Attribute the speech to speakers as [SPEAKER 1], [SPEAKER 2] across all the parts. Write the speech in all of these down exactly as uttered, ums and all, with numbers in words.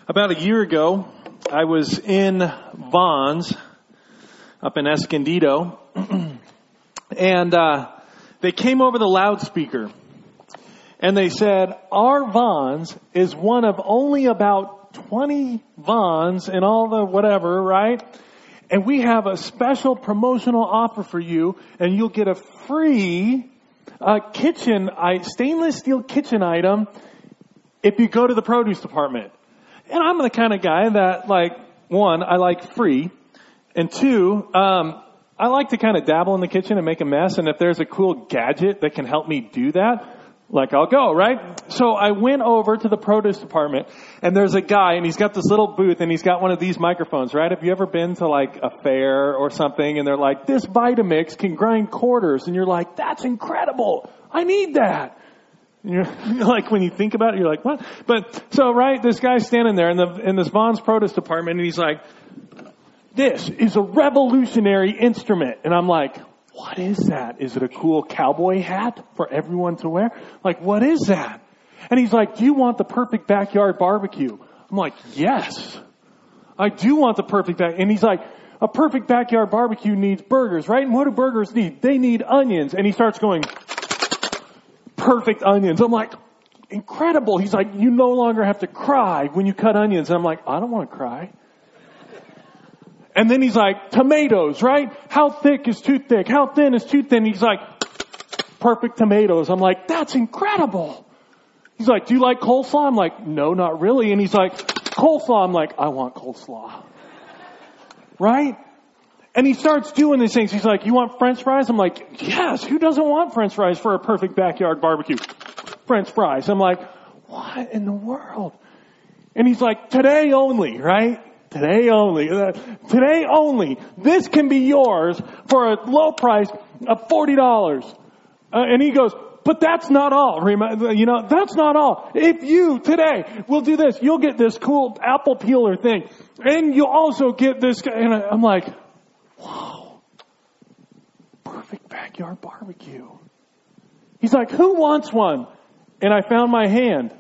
[SPEAKER 1] About a year ago, I was in Vons up in Escondido, and uh, they came over the loudspeaker, and they said, our Vons is one of only about twenty Vons in all the whatever, right? And we have a special promotional offer for you, and you'll get a free uh, kitchen, I, stainless steel kitchen item if you go to the produce department. And I'm the kind of guy that, like, one, I like free, and two, um, I like to kind of dabble in the kitchen and make a mess, and if there's a cool gadget that can help me do that, like, I'll go, right? So I went over to the produce department, and there's a guy, and he's got this little booth, and he's got one of these microphones, right? Have you ever been to, like, a fair or something, and they're like, this Vitamix can grind quarters, and you're like, that's incredible! I need that! And you're like, when you think about it, you're like, what? But, so, right, this guy's standing there in the in this Vons produce department, and he's like, this is a revolutionary instrument. And I'm like, what is that? Is it a cool cowboy hat for everyone to wear? Like, what is that? And he's like, do you want the perfect backyard barbecue? I'm like, yes, I do want the perfect back. And he's like, a perfect backyard barbecue needs burgers, right? And what do burgers need? They need onions. And he starts going, perfect onions. I'm like, incredible. He's like, you no longer have to cry when you cut onions. And I'm like, I don't want to cry. And then he's like, tomatoes, right? How thick is too thick? How thin is too thin? He's like, perfect tomatoes. I'm like, that's incredible. He's like, do you like coleslaw? I'm like, no, not really. And he's like, coleslaw. I'm like, I want coleslaw. Right? And he starts doing these things. He's like, you want French fries? I'm like, yes, who doesn't want French fries for a perfect backyard barbecue? French fries. I'm like, what in the world? And he's like, today only, right? Today only. Uh, today only. This can be yours for a low price of forty dollars. Uh, and he goes, but that's not all. You know, that's not all. If you today will do this, you'll get this cool apple peeler thing. And you'll also get this. And I'm like, wow, perfect backyard barbecue. He's like, who wants one? And I found my hand.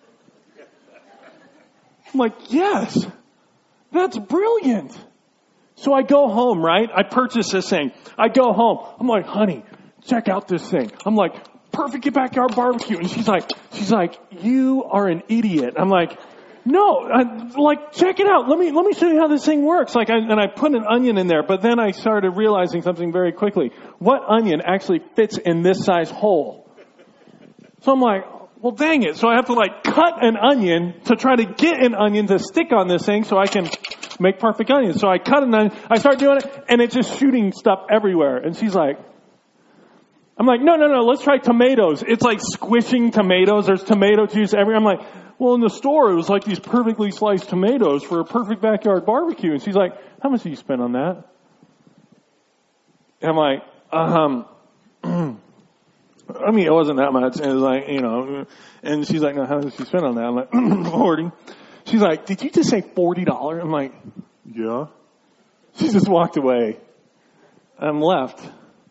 [SPEAKER 1] I'm like, yes, that's brilliant. So I go home, right? I purchase this thing. I go home. I'm like, honey, check out this thing. I'm like, perfect backyard barbecue. And she's like, she's like, you are an idiot. I'm like, no, I, like, check it out. Let me, let me show you how this thing works. Like, I, and I put an onion in there, but then I started realizing something very quickly. What onion actually fits in this size hole? So I'm like, well, dang it. So I have to like cut an onion to try to get an onion to stick on this thing so I can make perfect onions. So I cut an onion, I start doing it, and it's just shooting stuff everywhere. And she's like, I'm like, no, no, no, let's try tomatoes. It's like squishing tomatoes. There's tomato juice everywhere. I'm like, well, in the store, it was like these perfectly sliced tomatoes for a perfect backyard barbecue. And she's like, how much did you spend on that? And I'm like, um, I mean, it wasn't that much. It was like, you know, and she's like, no, how much did you spend on that? I'm like, forty. She's like, did you just say forty dollars? I'm like, yeah. She just walked away. I'm left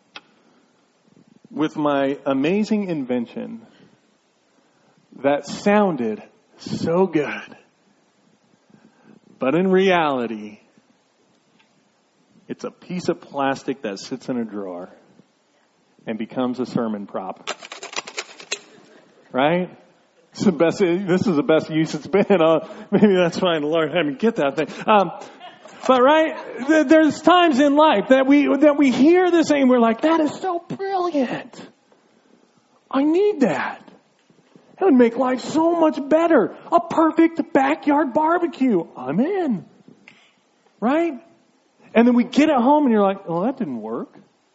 [SPEAKER 1] with my amazing invention that sounded so good. But in reality, it's a piece of plastic that sits in a drawer and becomes a sermon prop. Right? It's the best, this is the best use it's been. Uh, maybe that's why the Lord had me get that thing. Um, but right, there's times in life that we, that we hear this thing and we're like, that is so brilliant. I need that. It would make life so much better. A perfect backyard barbecue. I'm in. Right? And then we get it home and you're like, well, that didn't work.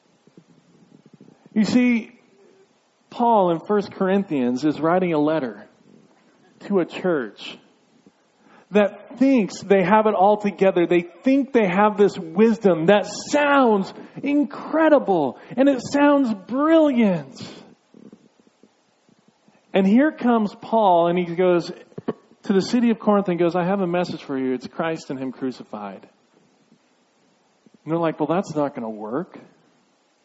[SPEAKER 1] You see, Paul in First Corinthians is writing a letter to a church that thinks they have it all together. They think they have this wisdom that sounds incredible and it sounds brilliant. And here comes Paul, and he goes to the city of Corinth and goes, I have a message for you. It's Christ and Him crucified. And they're like, well, that's not going to work.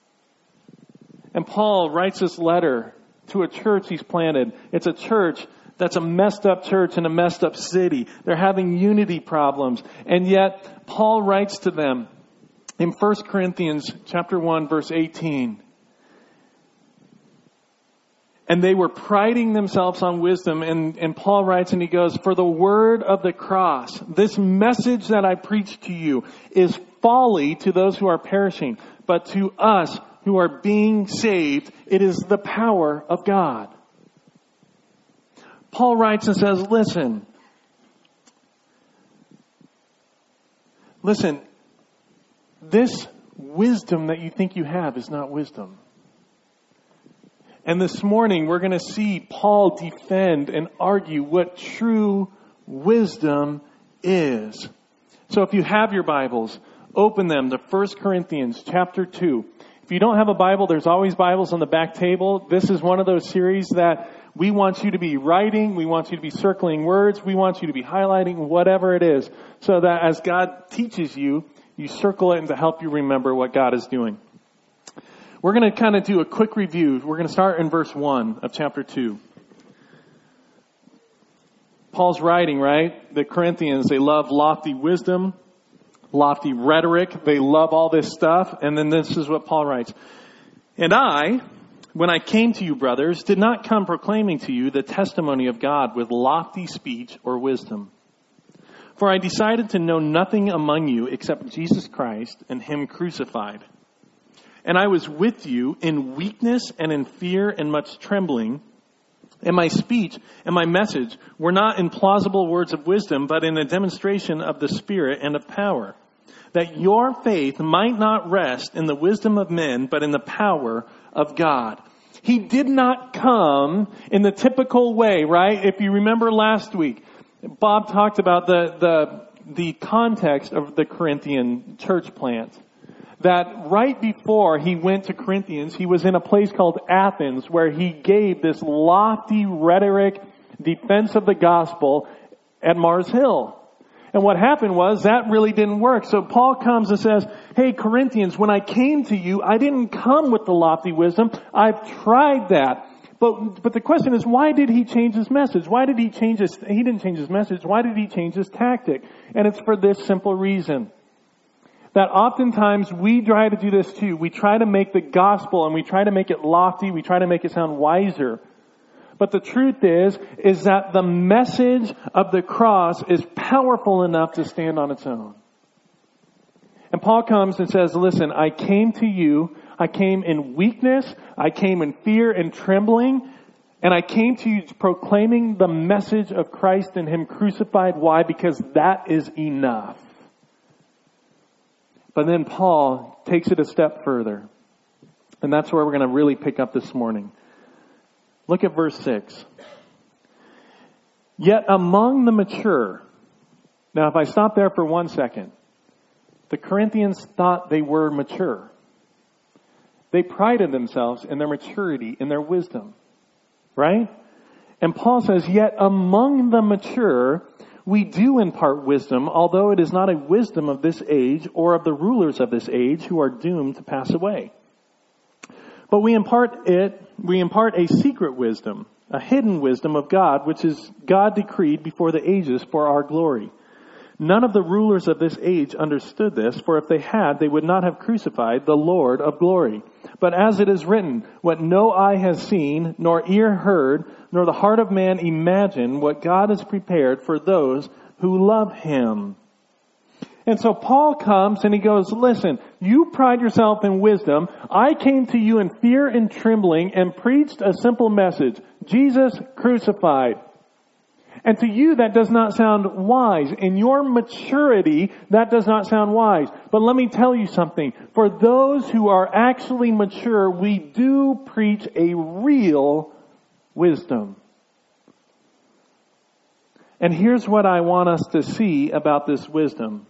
[SPEAKER 1] And Paul writes this letter to a church he's planted. It's a church that's a messed up church in a messed up city. They're having unity problems. And yet, Paul writes to them in First Corinthians chapter one, verse eighteen. And they were priding themselves on wisdom. And, and Paul writes and he goes, for the word of the cross, this message that I preach to you is folly to those who are perishing. But to us who are being saved, it is the power of God. Paul writes and says, listen, listen, this wisdom that you think you have is not wisdom. And this morning we're going to see Paul defend and argue what true wisdom is. So if you have your Bibles, open them to First Corinthians chapter two. If you don't have a Bible, there's always Bibles on the back table. This is one of those series that we want you to be writing. We want you to be circling words. We want you to be highlighting whatever it is, so that as God teaches you, you circle it and to help you remember what God is doing. We're going to kind of do a quick review. We're going to start in verse one of chapter two. Paul's writing, right? The Corinthians, they love lofty wisdom, lofty rhetoric. They love all this stuff. And then this is what Paul writes. And I, when I came to you, brothers, did not come proclaiming to you the testimony of God with lofty speech or wisdom. For I decided to know nothing among you except Jesus Christ and Him crucified. And I was with you in weakness and in fear and much trembling. And my speech and my message were not in plausible words of wisdom, but in a demonstration of the Spirit and of power, that your faith might not rest in the wisdom of men, but in the power of God. He did not come in the typical way, right? If you remember last week, Bob talked about the, the, the context of the Corinthian church plant. That right before he went to Corinthians, he was in a place called Athens where he gave this lofty rhetoric defense of the gospel at Mars Hill. And what happened was that really didn't work. So Paul comes and says, hey, Corinthians, when I came to you, I didn't come with the lofty wisdom. I've tried that. But, but the question is, why did he change his message? Why did he change his, he didn't change his message. Why did he change his tactic? And it's for this simple reason. That oftentimes we try to do this too. We try to make the gospel and we try to make it lofty. We try to make it sound wiser. But the truth is, is that the message of the cross is powerful enough to stand on its own. And Paul comes and says, listen, I came to you. I came in weakness. I came in fear and trembling. And I came to you proclaiming the message of Christ and Him crucified. Why? Because that is enough. But then Paul takes it a step further. And that's where we're going to really pick up this morning. Look at verse six. Yet among the mature. Now if I stop there for one second. The Corinthians thought they were mature. They prided themselves in their maturity, in their wisdom. Right? And Paul says, yet among the mature, we do impart wisdom, although it is not a wisdom of this age or of the rulers of this age who are doomed to pass away. But we impart it, we impart a secret wisdom, a hidden wisdom of God, which is God decreed before the ages for our glory. None of the rulers of this age understood this, for if they had, they would not have crucified the Lord of glory. But as it is written, what no eye has seen, nor ear heard, nor the heart of man imagined, what God has prepared for those who love Him. And so Paul comes and he goes, listen, you pride yourself in wisdom. I came to you in fear and trembling and preached a simple message. Jesus crucified. And to you, that does not sound wise. In your maturity, that does not sound wise. But let me tell you something. For those who are actually mature, we do preach a real wisdom. And here's what I want us to see about this wisdom.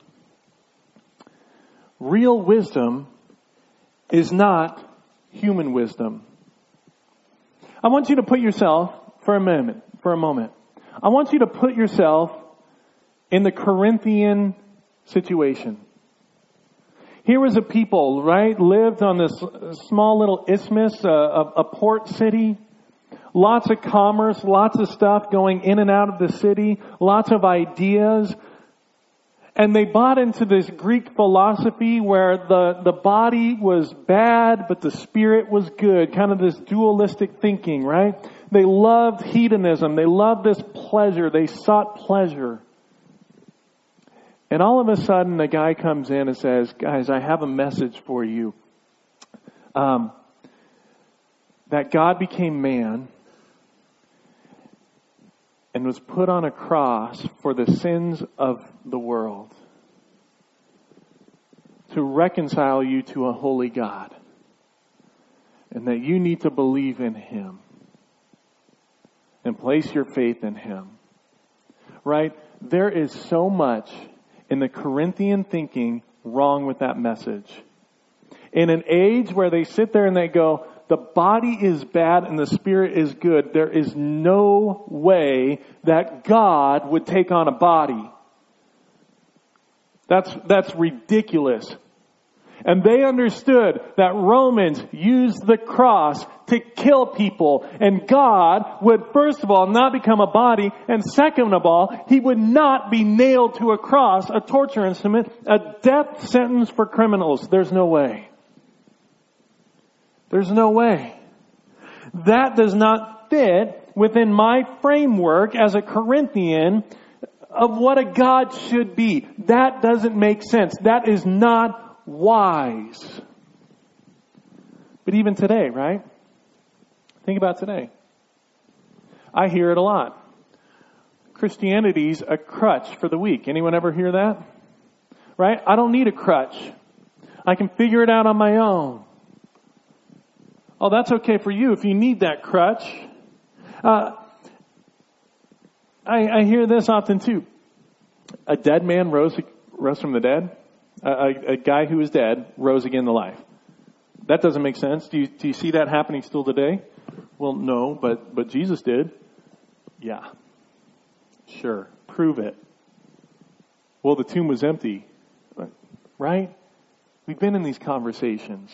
[SPEAKER 1] Real wisdom is not human wisdom. I want you to put yourself for a moment, for a moment. I want you to put yourself in the Corinthian situation. Here was a people, right, lived on this small little isthmus, a, a, a port city, Lots of commerce, lots of stuff going in and out of the city, lots of ideas. And they bought into this Greek philosophy where the, the body was bad, but the spirit was good. Kind of this dualistic thinking, right? They loved hedonism. They loved this pleasure. They sought pleasure. And all of a sudden, a guy comes in and says, guys, I have a message for you. Um, that God became man and was put on a cross for the sins of the world to reconcile you to a holy God, and that you need to believe in Him and place your faith in Him. Right? There is so much in the Corinthian thinking wrong with that message. In an age where they sit there and they go, the body is bad and the spirit is good, there is no way that God would take on a body. That's, that's ridiculous. And they understood that Romans used the cross to kill people. And God would, first of all, not become a body. And second of all, He would not be nailed to a cross, a torture instrument, a death sentence for criminals. There's no way. There's no way. That does not fit within my framework as a Corinthian of what a God should be. That doesn't make sense. That is not wise. But even today, right? Think about today. I hear it a lot. Christianity's a crutch for the weak. Anyone ever hear that? Right? I don't need a crutch. I can figure it out on my own. Oh, that's okay for you if you need that crutch. Uh, I, I hear this often too. A dead man rose rose from the dead. A, a, a guy who was dead rose again to life. That doesn't make sense. Do you, do you see that happening still today? Well, no, but, but Jesus did. Yeah. Sure. Prove it. Well, the tomb was empty. Right? We've been in these conversations.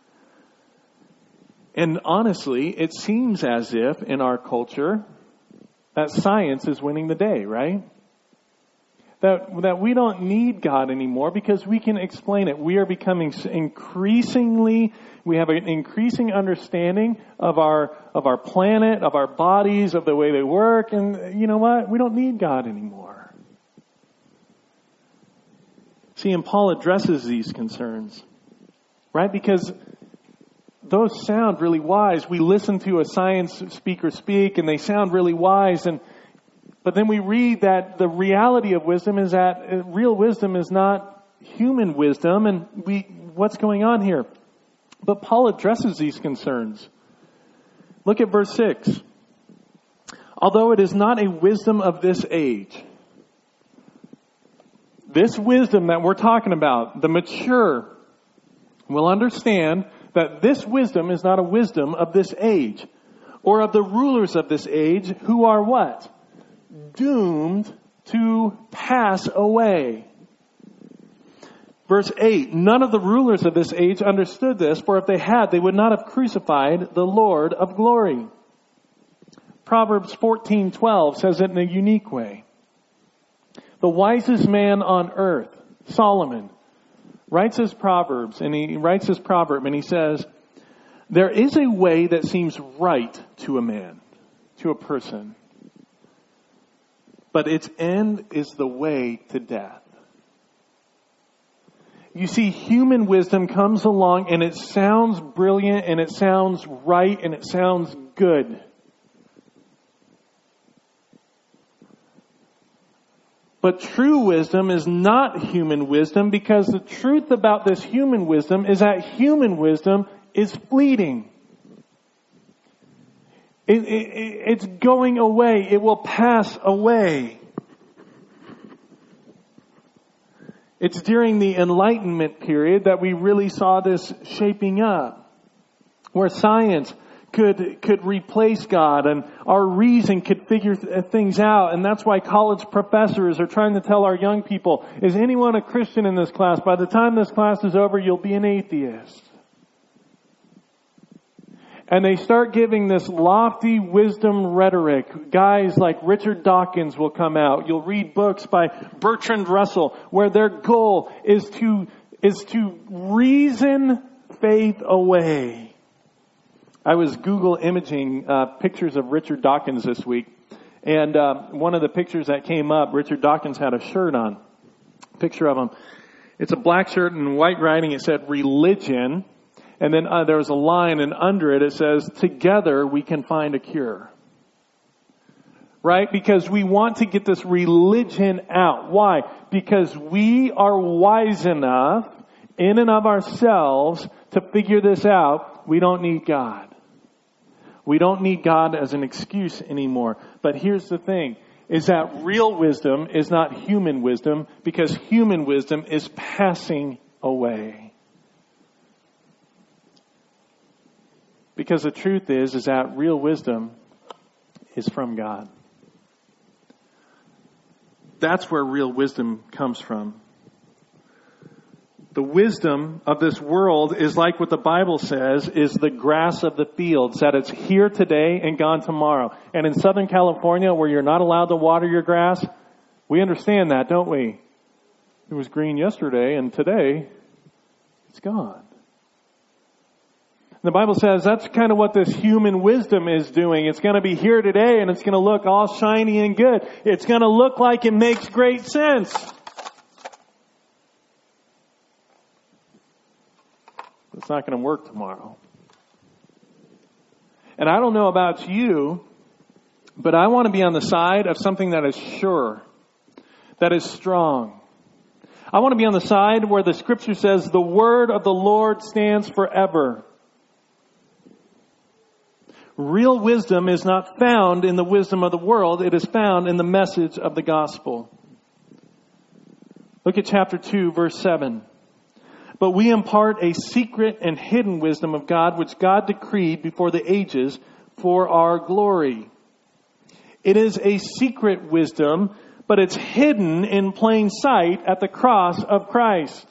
[SPEAKER 1] And honestly, it seems as if in our culture that science is winning the day, right? That, that we don't need God anymore because we can explain it. We are becoming increasingly, we have an increasing understanding of our, of our planet, of our bodies, of the way they work. And you know what? We don't need God anymore. See, and Paul addresses these concerns, right? Because those sound really wise. We listen to a science speaker speak and they sound really wise. And But then we read that the reality of wisdom is that real wisdom is not human wisdom. And we, what's going on here? But Paul addresses these concerns. Look at verse six. Although it is not a wisdom of this age. This wisdom that we're talking about, the mature, will understand that this wisdom is not a wisdom of this age, or of the rulers of this age who are what? Doomed to pass away. Verse eight, none of the rulers of this age understood this, for if they had, they would not have crucified the Lord of glory. Proverbs fourteen twelve says it in a unique way. The wisest man on earth, Solomon, writes his Proverbs, and he writes his proverb, and he says, there is a way that seems right to a man, to a person, but its end is the way to death. You see, human wisdom comes along and it sounds brilliant and it sounds right and it sounds good. But true wisdom is not human wisdom, because the truth about this human wisdom is that human wisdom is fleeting. It, it, it's going away. It will pass away. It's during the Enlightenment period that we really saw this shaping up, where science could could replace God and our reason could figure th- things out. And that's why college professors are trying to tell our young people, is anyone a Christian in this class? By the time this class is over, you'll be an atheist. And they start giving this lofty wisdom rhetoric. Guys like Richard Dawkins will come out. You'll read books by Bertrand Russell where their goal is to, is to reason faith away. I was Google imaging uh, pictures of Richard Dawkins this week. And uh, one of the pictures that came up, Richard Dawkins had a shirt on. Picture of him. It's a black shirt and white writing. It said religion. And then uh, there was a line, and under it it says, together we can find a cure. Right? Because we want to get this religion out. Why? Because we are wise enough in and of ourselves to figure this out. We don't need God. We don't need God as an excuse anymore. But here's the thing, is that real wisdom is not human wisdom, because human wisdom is passing away. Because the truth is, is that real wisdom is from God. That's where real wisdom comes from. The wisdom of this world is like what the Bible says is the grass of the fields, that it's here today and gone tomorrow. And in Southern California, where you're not allowed to water your grass, we understand that, don't we? It was green yesterday, and today it's gone. The Bible says that's kind of what this human wisdom is doing. It's going to be here today and it's going to look all shiny and good. It's going to look like it makes great sense. It's not going to work tomorrow. And I don't know about you, but I want to be on the side of something that is sure, that is strong. I want to be on the side where the Scripture says the word of the Lord stands forever. Real wisdom is not found in the wisdom of the world. It is found in the message of the gospel. Look at chapter two, verse seven. But we impart a secret and hidden wisdom of God, which God decreed before the ages for our glory. It is a secret wisdom, but it's hidden in plain sight at the cross of Christ.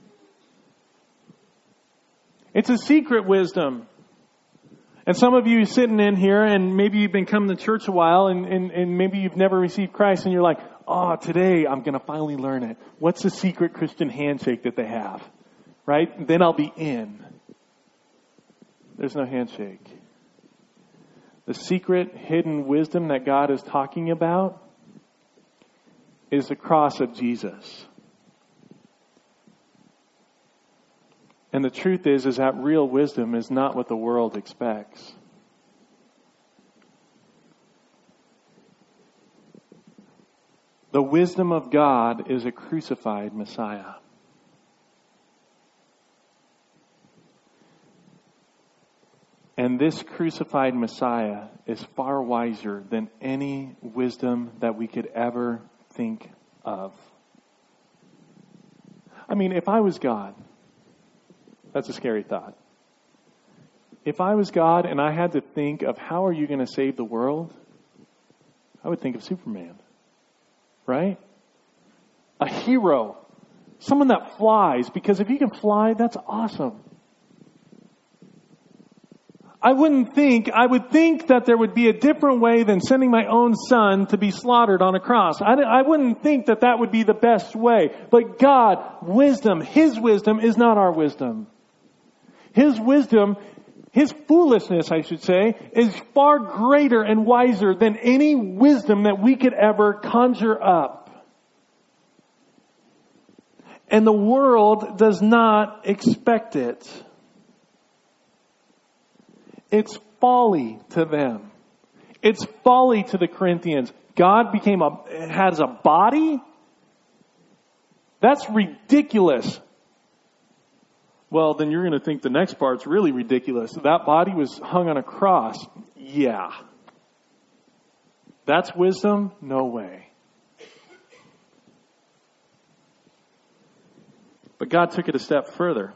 [SPEAKER 1] It's a secret wisdom. And some of you sitting in here, and maybe you've been coming to church a while, and, and, and maybe you've never received Christ, and you're like, oh, today I'm going to finally learn it. What's the secret Christian handshake that they have? Right? Then I'll be in. There's no handshake. The secret hidden wisdom that God is talking about is the cross of Jesus. And the truth is, is that real wisdom is not what the world expects. The wisdom of God is a crucified Messiah. And this crucified Messiah is far wiser than any wisdom that we could ever think of. I mean, if I was God, that's a scary thought. If I was God and I had to think of how are you going to save the world, I would think of Superman. Right? A hero. Someone that flies, because if you can fly, that's awesome. I wouldn't think, I would think that there would be a different way than sending my own son to be slaughtered on a cross. I, I wouldn't think that that would be the best way. But God, wisdom, His wisdom is not our wisdom. His wisdom, His foolishness, I should say, is far greater and wiser than any wisdom that we could ever conjure up. And the world does not expect it. It's folly to them. It's folly to the Corinthians. God became a, has a body? That's ridiculous. Well, then you're going to think the next part's really ridiculous. That body was hung on a cross. Yeah. That's wisdom? No way. But God took it a step further.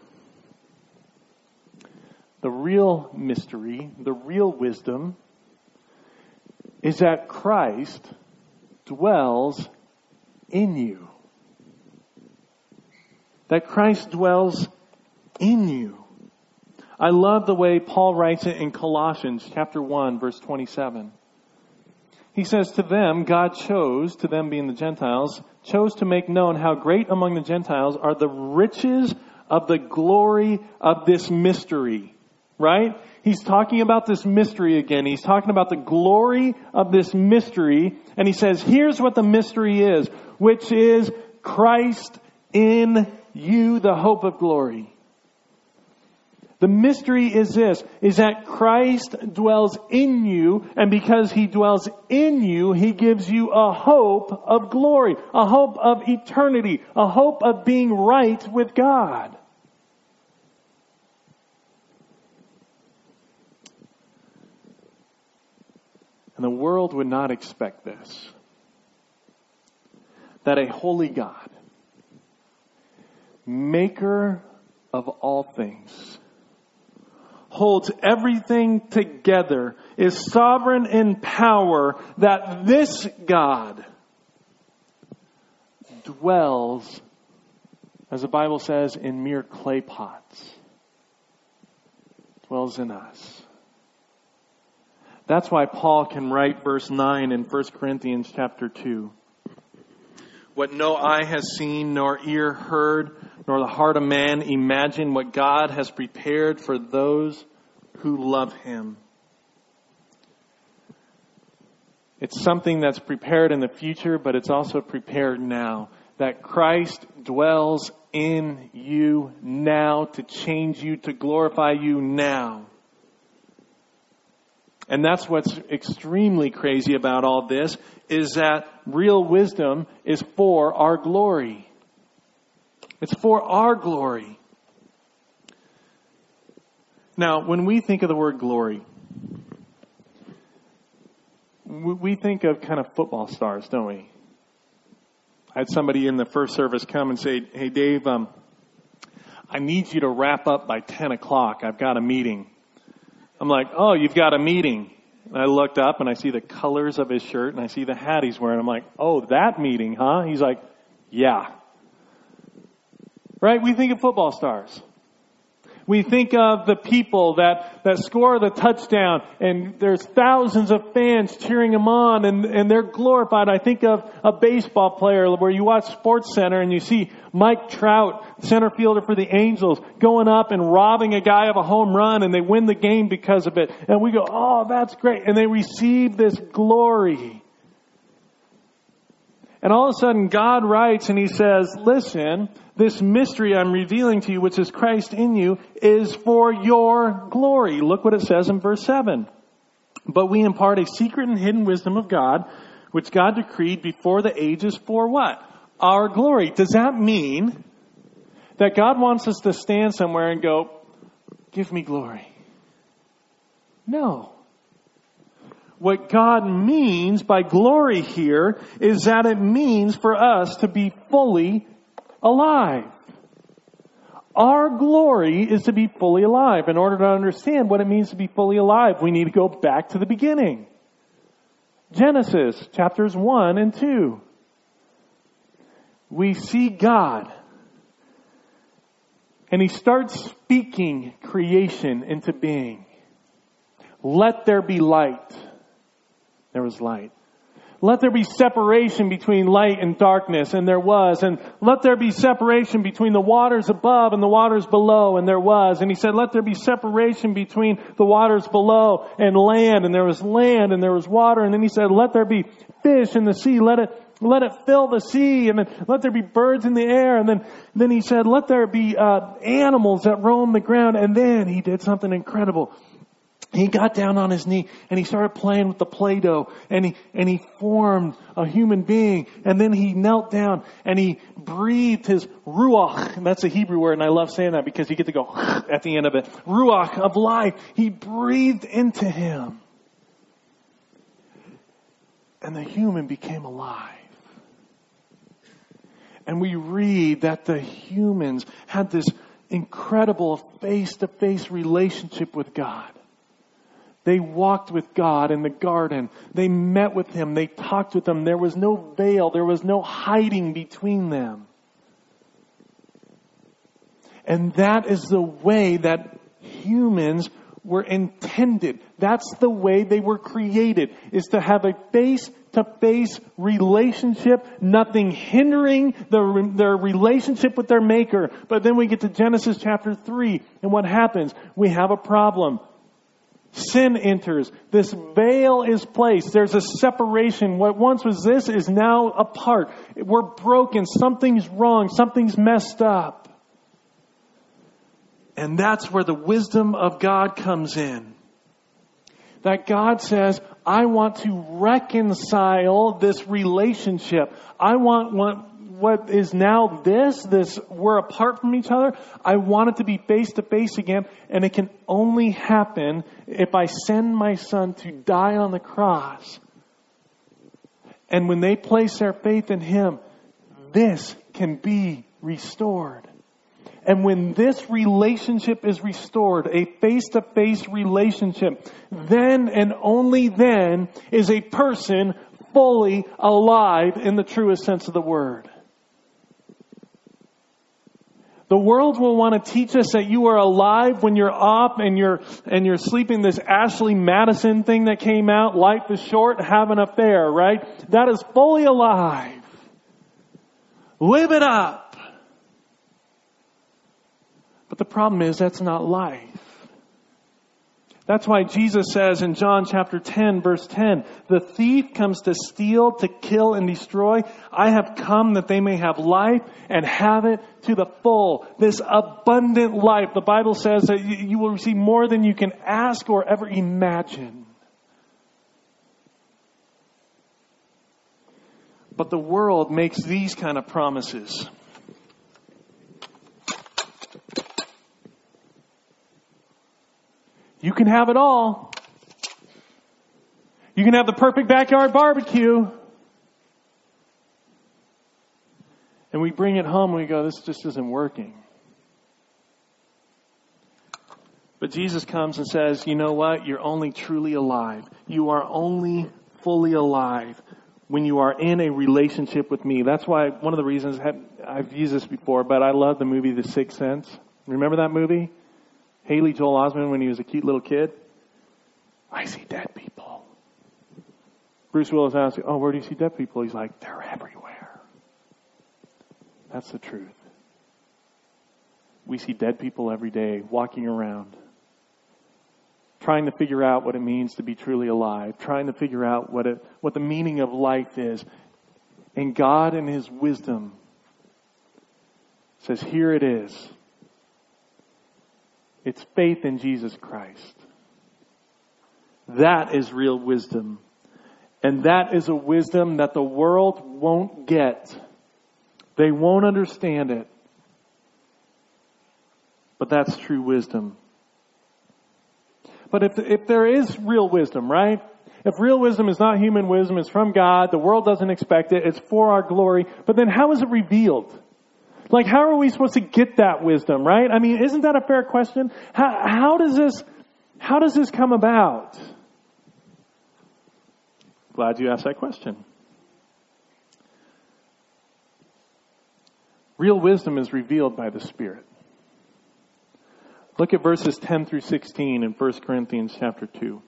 [SPEAKER 1] The real mystery, the real wisdom, is that Christ dwells in you. That Christ dwells in you. I love the way Paul writes it in Colossians chapter one, verse twenty-seven. He says, to them, God chose, to them being the Gentiles, chose to make known how great among the Gentiles are the riches of the glory of this mystery. Right? He's talking about this mystery again. He's talking about the glory of this mystery. And he says, here's what the mystery is, which is Christ in you, the hope of glory. The mystery is this, is that Christ dwells in you, and because He dwells in you, He gives you a hope of glory, a hope of eternity, a hope of being right with God. And the world would not expect this. That a holy God, maker of all things, holds everything together, is sovereign in power, that this God dwells, as the Bible says, in mere clay pots. Dwells in us. That's why Paul can write verse nine in First Corinthians chapter two. What no eye has seen, nor ear heard, nor the heart of man imagined, what God has prepared for those who love Him. It's something that's prepared in the future, but it's also prepared now. That Christ dwells in you now to change you, to glorify you now. And that's what's extremely crazy about all this, is that real wisdom is for our glory. It's for our glory. Now, when we think of the word glory, we think of kind of football stars, don't we? I had somebody in the first service come and say, hey, Dave, um, I need you to wrap up by ten o'clock. I've got a meeting. I'm like, oh, you've got a meeting. And I looked up and I see the colors of his shirt and I see the hat he's wearing. I'm like, oh, that meeting, huh? He's like, yeah. Right? We think of football stars. We think of the people that, that score the touchdown and there's thousands of fans cheering them on and, and they're glorified. I think of a baseball player where you watch Sports Center and you see Mike Trout, center fielder for the Angels, going up and robbing a guy of a home run and they win the game because of it. And we go, oh, that's great. And they receive this glory. And all of a sudden God writes and He says, listen, this mystery I'm revealing to you, which is Christ in you, is for your glory. Look what it says in verse seven. But we impart a secret and hidden wisdom of God, which God decreed before the ages for what? Our glory. Does that mean that God wants us to stand somewhere and go, give me glory? No. What God means by glory here is that it means for us to be fully alive. Our glory is to be fully alive. In order to understand what it means to be fully alive, we need to go back to the beginning. Genesis chapters one and two. We see God. And He starts speaking creation into being. Let there be light. There was light. Let there be separation between light and darkness, and there was. And let there be separation between the waters above and the waters below, and there was. And He said, let there be separation between the waters below and land, and there was land, and there was water. And then He said, let there be fish in the sea, let it let it fill the sea, and then let there be birds in the air. And then, then He said, let there be uh, animals that roam the ground. And then He did something incredible. He got down on His knee and He started playing with the Play-Doh and he, and he formed a human being. And then He knelt down and He breathed His ruach. And that's a Hebrew word and I love saying that because you get to go at the end of it. Ruach of life. He breathed into him. And the human became alive. And we read that the humans had this incredible face-to-face relationship with God. They walked with God in the garden. They met with Him. They talked with Him. There was no veil. There was no hiding between them. And that is the way that humans were intended. That's the way they were created, is to have a face-to-face relationship, nothing hindering their, their relationship with their Maker. But then we get to Genesis chapter three, and what happens? We have a problem. Sin enters. This veil is placed. There's a separation. What once was this is now apart. We're broken. Something's wrong. Something's messed up. And that's where the wisdom of God comes in. That God says, I want to reconcile this relationship. I want what, what is now this, this, we're apart from each other. I want it to be face to face again. And it can only happen if I send my son to die on the cross. And when they place their faith in him, this can be restored. And when this relationship is restored, a face-to-face relationship, then and only then is a person fully alive in the truest sense of the word. The world will want to teach us that you are alive when you're up and you're and you're sleeping. This Ashley Madison thing that came out, life is short, have an affair, right? That is fully alive. Live it up. But the problem is that's not life. That's why Jesus says in John chapter ten, verse ten, the thief comes to steal, to kill, and destroy. I have come that they may have life and have it to the full. This abundant life. The Bible says that you will receive more than you can ask or ever imagine. But the world makes these kind of promises. You can have it all. You can have the perfect backyard barbecue. And we bring it home and we go, this just isn't working. But Jesus comes and says, you know what? You're only truly alive. You are only fully alive when you are in a relationship with me. That's why one of the reasons, I've used this before, but I love the movie The Sixth Sense. Remember that movie? Haley Joel Osment when he was a cute little kid. I see dead people. Bruce Willis asks, oh, where do you see dead people? He's like, they're everywhere. That's the truth. We see dead people every day walking around, trying to figure out what it means to be truly alive, trying to figure out what it, what the meaning of life is. And God in His wisdom says, here it is. It's faith in Jesus Christ. That is real wisdom. And that is a wisdom that the world won't get. They won't understand it. But that's true wisdom. But if, if there is real wisdom, right? If real wisdom is not human wisdom, it's from God, the world doesn't expect it, it's for our glory, but then how is it revealed? Like, how are we supposed to get that wisdom, right? I mean, isn't that a fair question? How, how does this, how does this come about? Glad you asked that question. Real wisdom is revealed by the Spirit. Look at verses ten through sixteen in First Corinthians chapter two.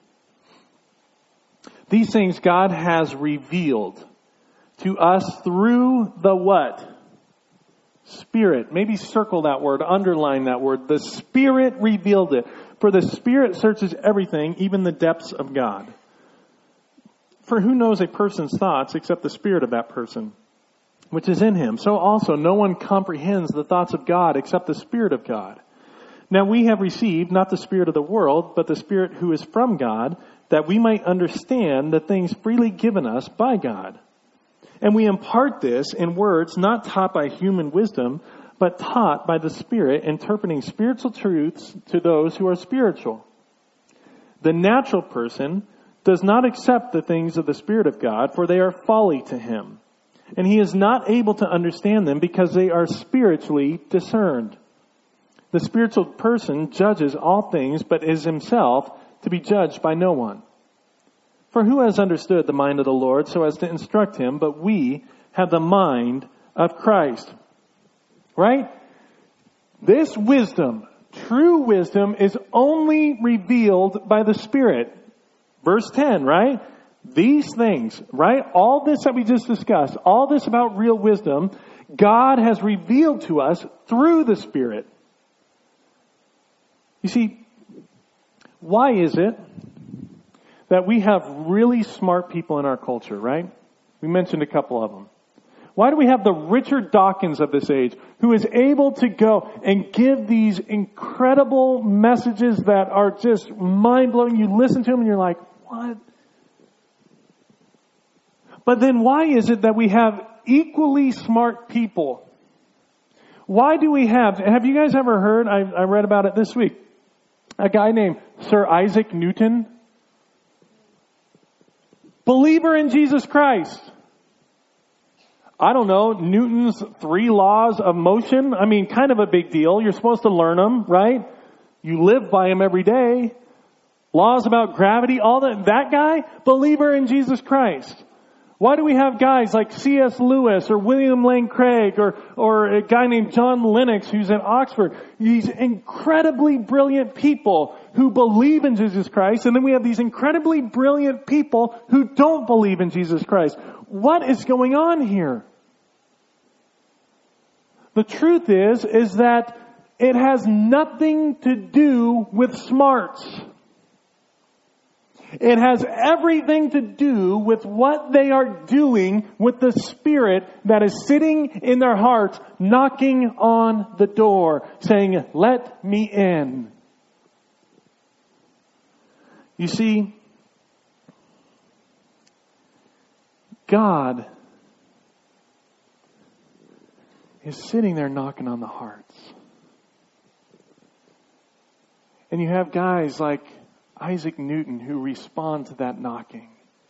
[SPEAKER 1] These things God has revealed to us through the what? Spirit. Maybe circle that word, underline that word. The Spirit revealed it. For the Spirit searches everything, even the depths of God. For who knows a person's thoughts except the spirit of that person, which is in him? So also no one comprehends the thoughts of God except the Spirit of God. Now we have received not the spirit of the world, but the Spirit who is from God, that we might understand the things freely given us by God. And we impart this in words not taught by human wisdom, but taught by the Spirit, interpreting spiritual truths to those who are spiritual. The natural person does not accept the things of the Spirit of God, for they are folly to him. And he is not able to understand them because they are spiritually discerned. The spiritual person judges all things, but is himself to be judged by no one. For who has understood the mind of the Lord so as to instruct him? But we have the mind of Christ. Right? This wisdom, true wisdom is only revealed by the Spirit. Verse ten, right? These things, right? All this that we just discussed, all this about real wisdom, God has revealed to us through the Spirit. You see, why is it that we have really smart people in our culture, right? We mentioned a couple of them. Why do we have the Richard Dawkins of this age who is able to go and give these incredible messages that are just mind-blowing? You listen to them and you're like, what? But then why is it that we have equally smart people? Why do we have, have you guys ever heard, I, I read about it this week, a guy named Sir Isaac Newton? Believer in Jesus Christ. I don't know, Newton's three laws of motion. I mean, kind of a big deal. You're supposed to learn them, right? You live by them every day. Laws about gravity, all that. That guy, believer in Jesus Christ. Why do we have guys like C S Lewis or William Lane Craig or, or a guy named John Lennox who's at Oxford? These incredibly brilliant people who believe in Jesus Christ. And then we have these incredibly brilliant people who don't believe in Jesus Christ. What is going on here? The truth is, is that it has nothing to do with smarts. It has everything to do with what they are doing with the Spirit that is sitting in their hearts, knocking on the door, saying, let me in. You see, God is sitting there knocking on the hearts. And you have guys like Isaac Newton who respond to that knocking.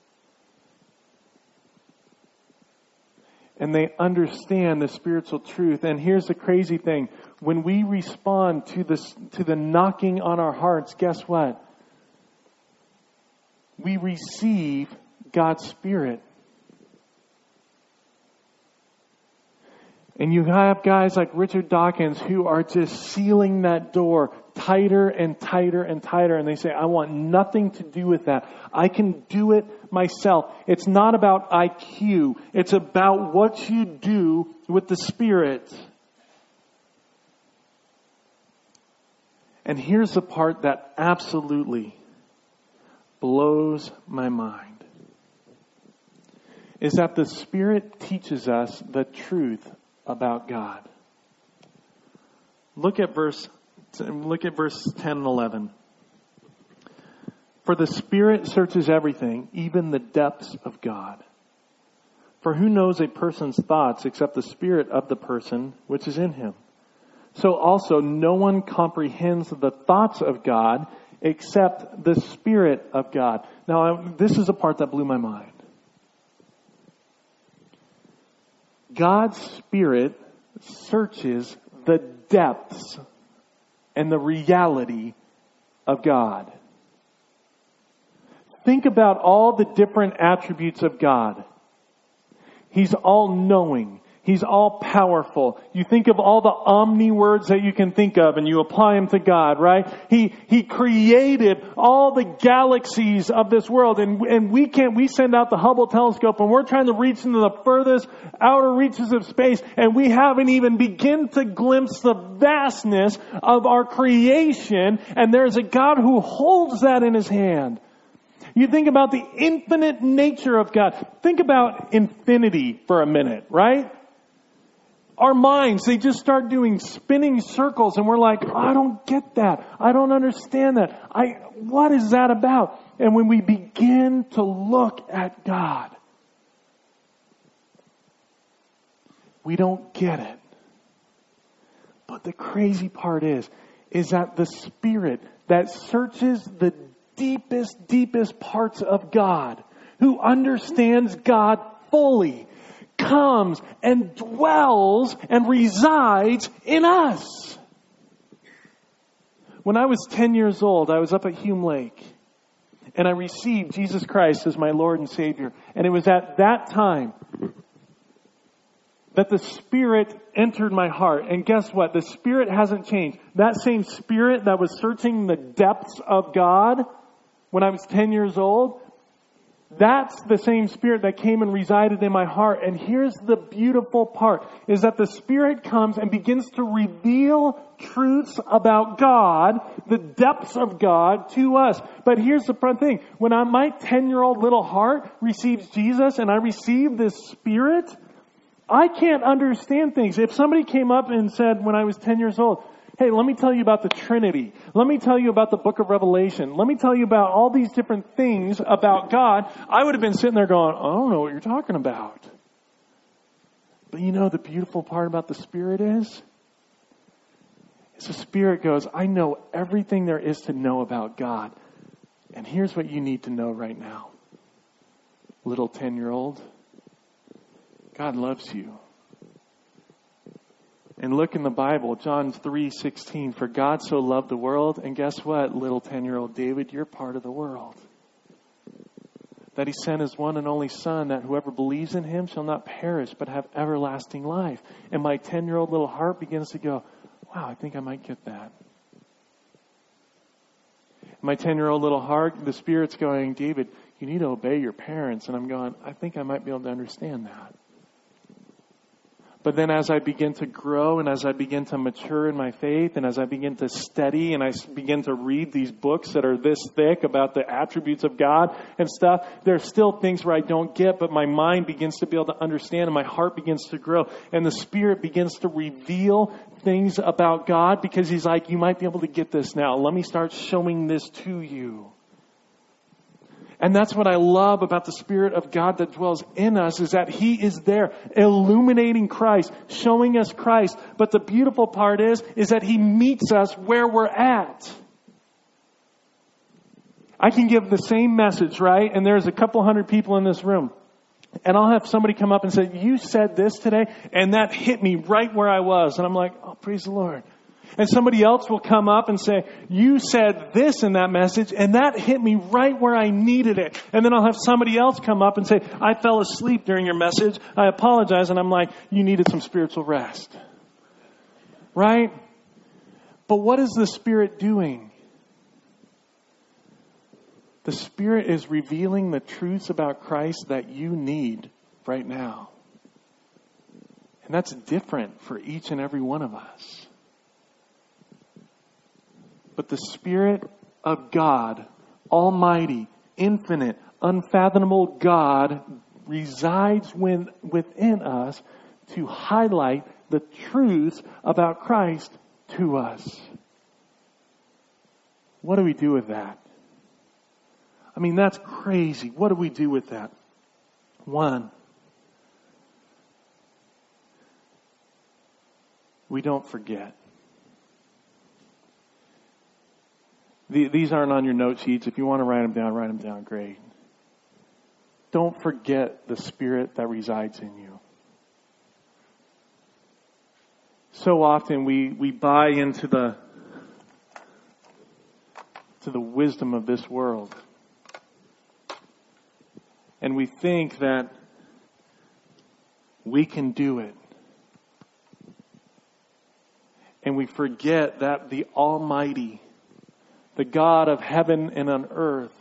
[SPEAKER 1] And they understand the spiritual truth. And here's the crazy thing. When we respond to this, to the knocking on our hearts, guess what? We receive God's Spirit. And you have guys like Richard Dawkins who are just sealing that door tighter and tighter and tighter. And they say, I want nothing to do with that. I can do it myself. It's not about I Q. It's about what you do with the Spirit. And here's the part that absolutely blows my mind. Is that the Spirit teaches us the truth about God. Look at verse look at verse ten and eleven. For the Spirit searches everything, even the depths of God. For who knows a person's thoughts except the spirit of the person which is in him? So also no one comprehends the thoughts of God except the Spirit of God. Now, this is a part that blew my mind. God's Spirit searches the depths and the reality of God. Think about all the different attributes of God. He's all-knowing. He's all-powerful. You think of all the omni words that you can think of and you apply them to God, right? He, He created all the galaxies of this world, and, and we can't, we send out the Hubble telescope and we're trying to reach into the furthest outer reaches of space, and we haven't even begun to glimpse the vastness of our creation, and there's a God who holds that in His hand. You think about the infinite nature of God. Think about infinity for a minute, right? Our minds, they just start doing spinning circles and we're like, oh, I don't get that. I don't understand that. I, what is that about? And when we begin to look at God, we don't get it. But the crazy part is, is that the Spirit that searches the deepest, deepest parts of God, who understands God fully, comes and dwells and resides in us. When I was ten years old, I was up at Hume Lake and I received Jesus Christ as my Lord and Savior. And it was at that time that the Spirit entered my heart. And guess what? The Spirit hasn't changed. That same Spirit that was searching the depths of God when I was ten years old, that's the same Spirit that came and resided in my heart. And here's the beautiful part, is that the Spirit comes and begins to reveal truths about God, the depths of God to us. But here's the fun thing. When I, my ten-year-old little heart receives Jesus and I receive this Spirit, I can't understand things. If somebody came up and said when I was ten years old, hey, let me tell you about the Trinity. Let me tell you about the book of Revelation. Let me tell you about all these different things about God. I would have been sitting there going, I don't know what you're talking about. But you know the beautiful part about the Spirit is? Is the Spirit goes, I know everything there is to know about God. And here's what you need to know right now. Little ten-year-old, God loves you. And look in the Bible, John three sixteen, for God so loved the world. And guess what, little ten-year-old David, you're part of the world. That He sent His one and only Son, that whoever believes in Him shall not perish, but have everlasting life. And my ten-year-old little heart begins to go, wow, I think I might get that. My ten-year-old little heart, the Spirit's going, David, you need to obey your parents. And I'm going, I think I might be able to understand that. But then as I begin to grow and as I begin to mature in my faith and as I begin to study and I begin to read these books that are this thick about the attributes of God and stuff, there are still things where I don't get, but my mind begins to be able to understand and my heart begins to grow. And the Spirit begins to reveal things about God because He's like, you might be able to get this now. Let me start showing this to you. And that's what I love about the Spirit of God that dwells in us, is that He is there illuminating Christ, showing us Christ. But the beautiful part is, is that He meets us where we're at. I can give the same message, right? And there's a couple hundred people in this room. And I'll have somebody come up and say, you said this today, and that hit me right where I was. And I'm like, oh, praise the Lord. And somebody else will come up and say, you said this in that message, and that hit me right where I needed it. And then I'll have somebody else come up and say, I fell asleep during your message. I apologize. And I'm like, you needed some spiritual rest. Right? But what is the Spirit doing? The Spirit is revealing the truths about Christ that you need right now. And that's different for each and every one of us. But the Spirit of God, Almighty, infinite, unfathomable God, resides when, within us to highlight the truths about Christ to us. What do we do with that? I mean, that's crazy. What do we do with that? One, we don't forget. These aren't on your note sheets. If you want to write them down, write them down. Great. Don't forget the Spirit that resides in you. So often we, we buy into the to the wisdom of this world. And we think that we can do it. And we forget that the Almighty, the God of heaven and on earth,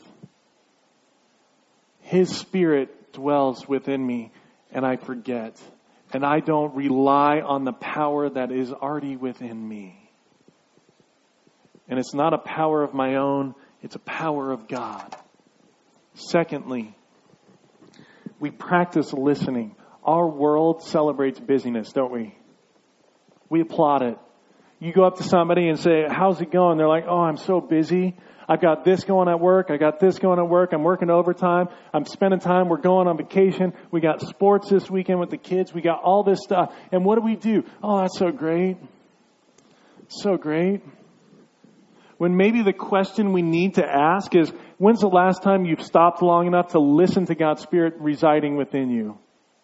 [SPEAKER 1] His Spirit dwells within me, and I forget. And I don't rely on the power that is already within me. And it's not a power of my own, it's a power of God. Secondly, we practice listening. Our world celebrates busyness, don't we? We applaud it. You go up to somebody and say, how's it going? They're like, oh, I'm so busy. I've got this going at work. I got this going at work. I'm working overtime. I'm spending time. We're going on vacation. We got sports this weekend with the kids. We got all this stuff. And what do we do? Oh, that's so great. So great. When maybe the question we need to ask is, when's the last time you've stopped long enough to listen to God's Spirit residing within you?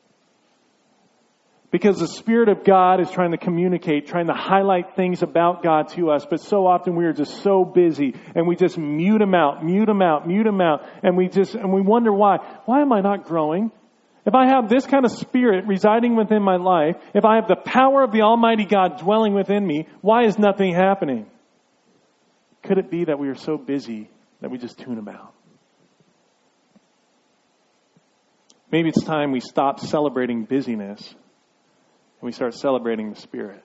[SPEAKER 1] Because the Spirit of God is trying to communicate, trying to highlight things about God to us. But so often we are just so busy and we just mute Him out, mute Him out, mute Him out. And we just, and we wonder why. Why am I not growing? if I have this kind of spirit residing within my life, if I have the power of the Almighty God dwelling within me, why is nothing happening? Could it be that we are so busy that we just tune Him out? Maybe it's time we stop celebrating busyness and we start celebrating the Spirit.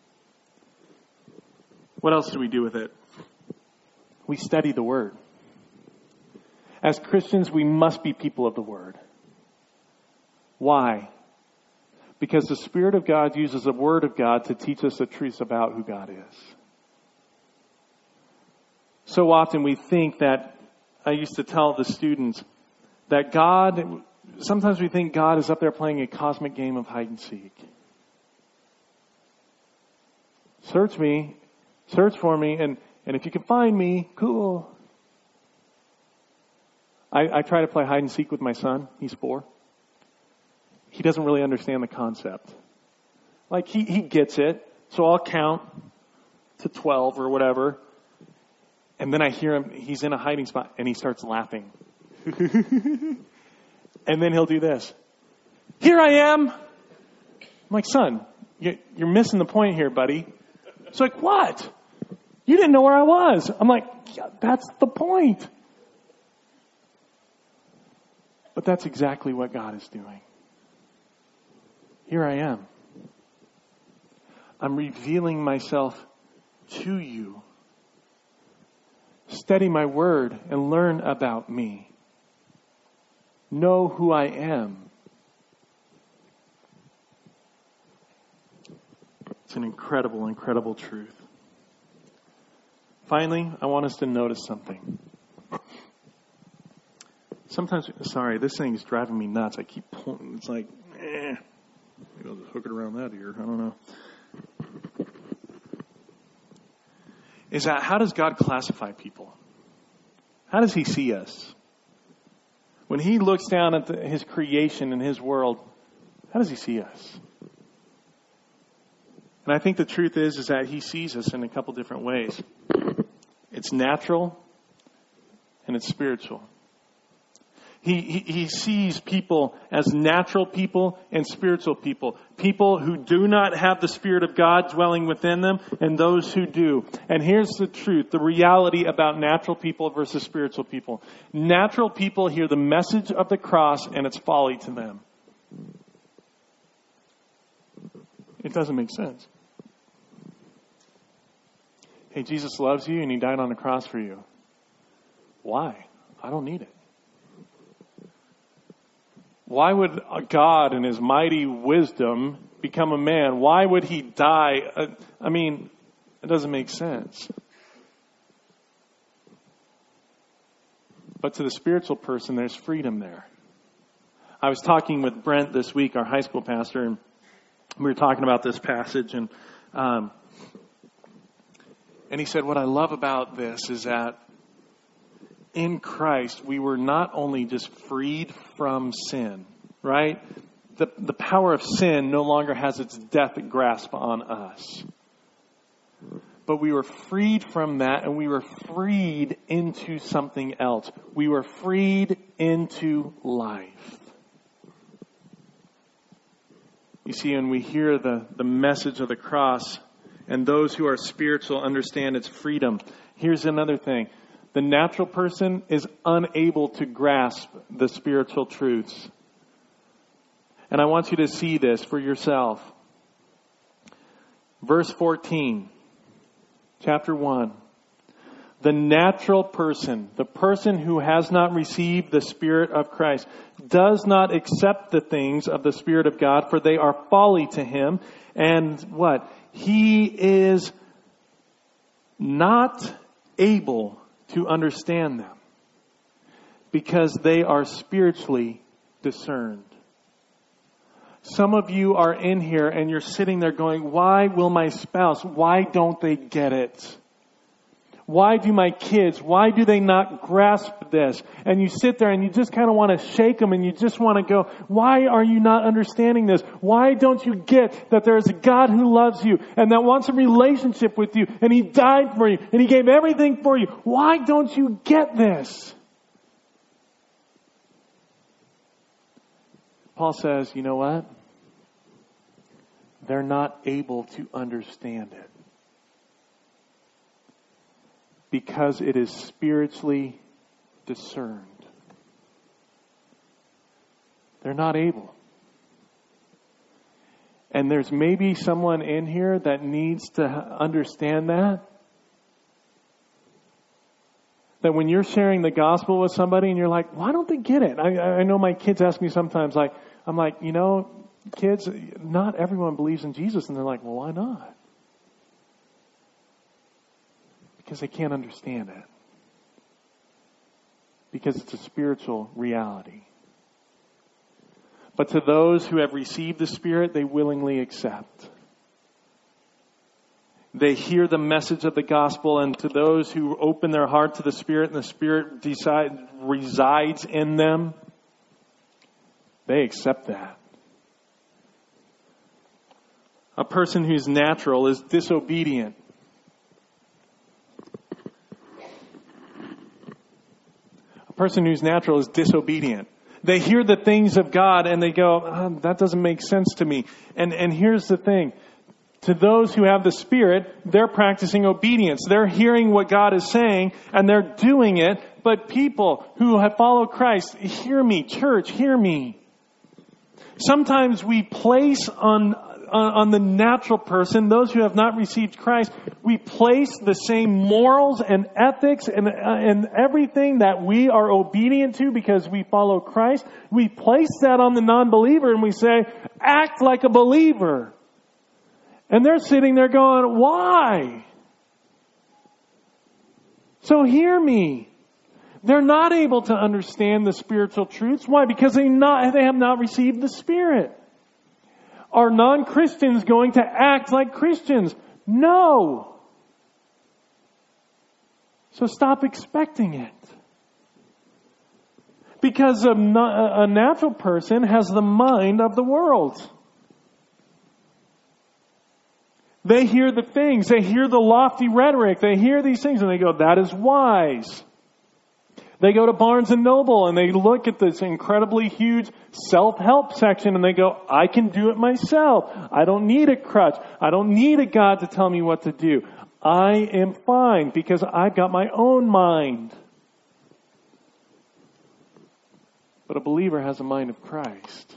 [SPEAKER 1] What else do we do with it? We study the Word. As Christians, we must be people of the Word. Why? Because the Spirit of God uses the Word of God to teach us the truths about who God is. So often we think that, I used to tell the students, that God, sometimes we think God is up there playing a cosmic game of hide and seek. Search me, search for me, and, and if you can find me, cool. I, I try to play hide and seek with my son. He's four. He doesn't really understand the concept. Like, he, he gets it, so I'll count to twelve or whatever, and then I hear him, he's in a hiding spot, and he starts laughing. And then he'll do this. Here I am. I'm like, son, you, you're missing the point here, buddy. It's like, what? You didn't know where I was. I'm like, yeah, that's the point. But that's exactly what God is doing. Here I am. I'm revealing myself to you. Study my word and learn about me. Know who I am. It's an incredible, incredible truth. Finally, I want us to notice something. Sometimes, sorry, this thing is driving me nuts. I keep pulling. It's like, eh. Maybe I'll just hook it around that ear. I don't know. Is that, how does God classify people? How does He see us? When He looks down at the, His creation and His world, how does He see us? And I think the truth is, is that He sees us in a couple different ways. It's natural and it's spiritual. He, he, he sees people as natural people and spiritual people. People who do not have the Spirit of God dwelling within them and those who do. And here's the truth, the reality about natural people versus spiritual people. Natural people hear the message of the cross and it's folly to them. It doesn't make sense. Hey, Jesus loves you and He died on the cross for you. Why? I don't need it. Why would God in His mighty wisdom become a man? Why would He die? I mean, it doesn't make sense. But to the spiritual person, there's freedom there. I was talking with Brent this week, our high school pastor, and we were talking about this passage, and um, and he said, what I love about this is that in Christ, we were not only just freed from sin, right? The, the power of sin no longer has its death grasp on us. But we were freed from that and we were freed into something else. We were freed into life. You see, when we hear the, the message of the cross and those who are spiritual understand its freedom, here's another thing. The natural person is unable to grasp the spiritual truths. And I want you to see this for yourself. Verse fourteen, chapter one. The natural person, the person who has not received the Spirit of Christ, does not accept the things of the Spirit of God, for they are folly to him. And what? He is not able to understand them because they are spiritually discerned. Some of you are in here and you're sitting there going, why will my spouse, why don't they get it? Why do my kids, why do they not grasp this? And you sit there and you just kind of want to shake them and you just want to go, why are you not understanding this? Why don't you get that there is a God who loves you and that wants a relationship with you and He died for you and He gave everything for you? Why don't you get this? Paul says, you know what? They're not able to understand it. Because it is spiritually discerned. They're not able. And there's maybe someone in here that needs to understand that. That when you're sharing the gospel with somebody and you're like, why don't they get it? I, I know my kids ask me sometimes, like, I'm like, you know, kids, not everyone believes in Jesus. And they're like, well, why not? Because they can't understand it. Because it's a spiritual reality. But to those who have received the Spirit, they willingly accept. They hear the message of the gospel, and to those who open their heart to the Spirit and the Spirit decide, resides in them, they accept that. A person who's natural is disobedient. A person who's natural is disobedient. They hear the things of God and they go, oh, that doesn't make sense to me. And and here's the thing. To those who have the Spirit, they're practicing obedience. They're hearing what God is saying and they're doing it. But people who have followed Christ, hear me, church, hear me. Sometimes we place on, on, on the natural person, those who have not received Christ, we place the same morals and ethics and, uh, and everything that we are obedient to because we follow Christ. We place that on the non-believer and we say, act like a believer. And they're sitting there going, why? So hear me. They're not able to understand the spiritual truths. Why? Because they not they have not received the Spirit. Are non-Christians going to act like Christians? No. So stop expecting it. Because a, a natural person has the mind of the world. They hear the things. They hear the lofty rhetoric. They hear these things and they go, that is wise. They go to Barnes and Noble and they look at this incredibly huge self-help section and they go, I can do it myself. I don't need a crutch. I don't need a God to tell me what to do. I am fine because I've got my own mind. But a believer has a mind of Christ.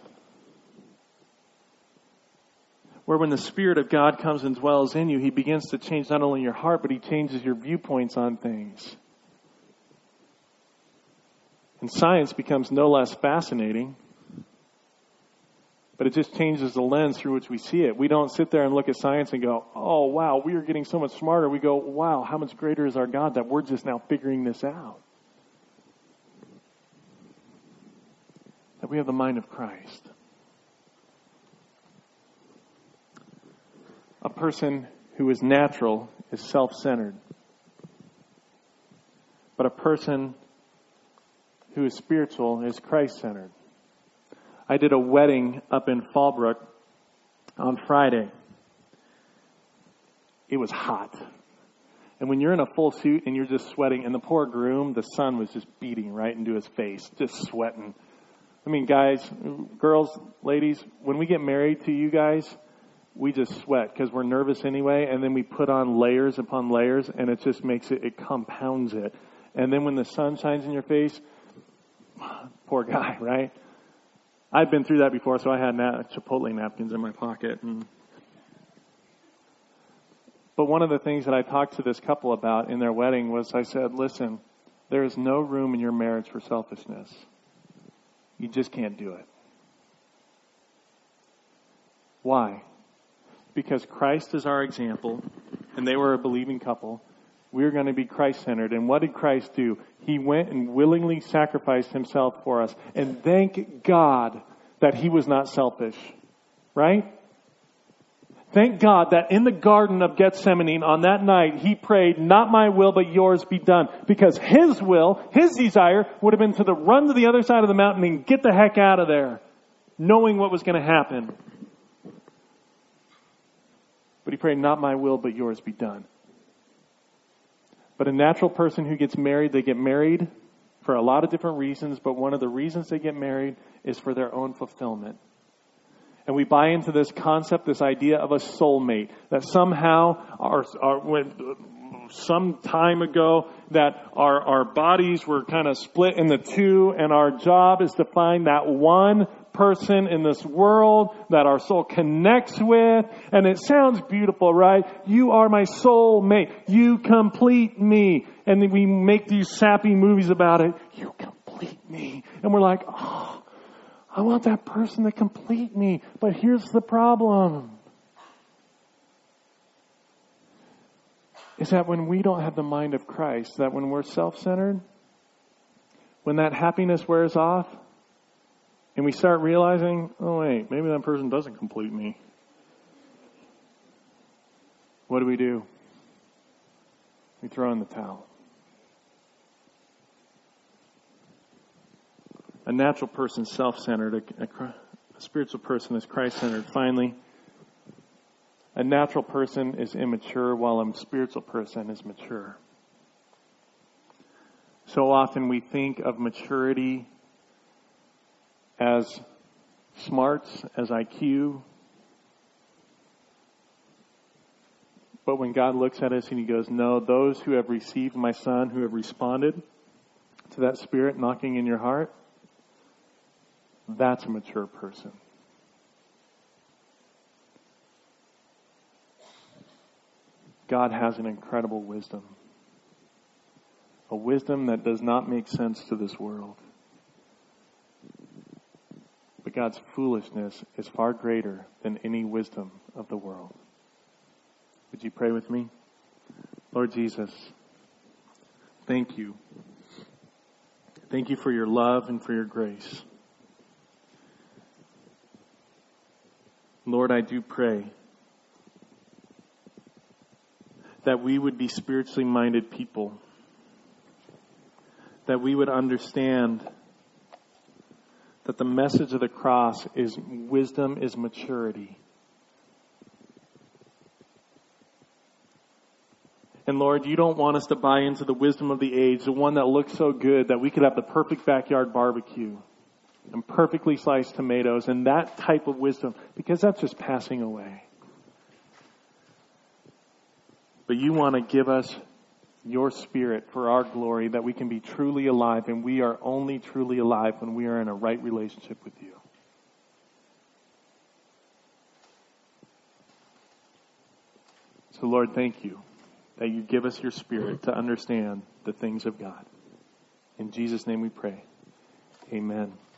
[SPEAKER 1] Where when the Spirit of God comes and dwells in you, He begins to change not only your heart, but He changes your viewpoints on things. And science becomes no less fascinating, but it just changes the lens through which we see it. We don't sit there and look at science and go, oh, wow, we are getting so much smarter. We go, wow, how much greater is our God that we're just now figuring this out. That we have the mind of Christ. A person who is natural is self-centered. But a person who is spiritual is Christ-centered. I did a wedding up in Fallbrook on Friday. It was hot. And when you're in a full suit and you're just sweating, and the poor groom, the sun was just beating right into his face, just sweating. I mean, guys, girls, ladies, when we get married to you guys, we just sweat because we're nervous anyway, and then we put on layers upon layers, and it just makes it, it compounds it. And then when the sun shines in your face, poor guy, right? I've been through that before, so I had na- Chipotle napkins in my pocket. And... But one of the things that I talked to this couple about in their wedding was I said, listen, there is no room in your marriage for selfishness. You just can't do it. Why? Because Christ is our example, and they were a believing couple. We're going to be Christ-centered. And what did Christ do? He went and willingly sacrificed Himself for us. And thank God that He was not selfish. Right? Thank God that in the Garden of Gethsemane on that night, He prayed, not my will, but yours be done. Because His will, His desire, would have been to the run to the other side of the mountain and get the heck out of there, knowing what was going to happen. But He prayed, not my will, but yours be done. But a natural person who gets married, they get married for a lot of different reasons, but one of the reasons they get married is for their own fulfillment. And we buy into this concept, this idea of a soulmate, that somehow our, our when, some time ago that our, our bodies were kind of split into two, and our job is to find that one person in this world that our soul connects with. And it sounds beautiful, right? You are my soulmate. You complete me. And then we make these sappy movies about it. You complete me. And we're like, oh, I want that person to complete me. But here's the problem. Is that when we don't have the mind of Christ, that when we're self-centered, when that happiness wears off, and we start realizing, oh wait, maybe that person doesn't complete me. What do we do? We throw in the towel. A natural person is self-centered. A, a, a spiritual person is Christ-centered. Finally, a natural person is immature while a spiritual person is mature. So often we think of maturity as smarts, as I Q. But when God looks at us and He goes, no, those who have received my Son, who have responded to that Spirit knocking in your heart, that's a mature person. God has an incredible wisdom. A wisdom that does not make sense to this world. But God's foolishness is far greater than any wisdom of the world. Would you pray with me? Lord Jesus, thank you. Thank you for your love and for your grace. Lord, I do pray that we would be spiritually minded people. That we would understand that the message of the cross is wisdom is maturity. And Lord, you don't want us to buy into the wisdom of the age, the one that looks so good that we could have the perfect backyard barbecue and perfectly sliced tomatoes and that type of wisdom, because that's just passing away. But you want to give us your Spirit for our glory, that we can be truly alive, and we are only truly alive when we are in a right relationship with you. So Lord, thank you that you give us your Spirit to understand the things of God. In Jesus' name we pray. Amen.